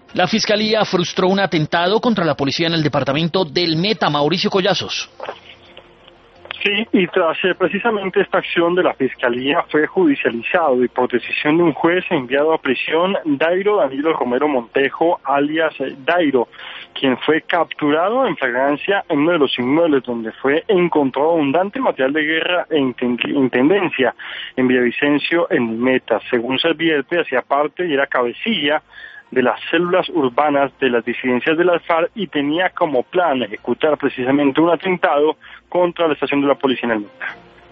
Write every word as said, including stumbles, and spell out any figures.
La Fiscalía frustró un atentado contra la policía en el departamento del Meta. Mauricio Collazos. Sí, y tras eh, precisamente esta acción de la Fiscalía fue judicializado y por decisión de un juez enviado a prisión Dairo Danilo Romero Montejo, alias eh, Dairo, quien fue capturado en flagrancia en uno de los inmuebles donde fue encontrado abundante material de guerra e intendencia en Villavicencio, en el Meta. Según se advierte, hacía parte y era cabecilla de las células urbanas de las disidencias de las FARC y tenía como plan ejecutar precisamente un atentado contra la estación de la policía en el Meta.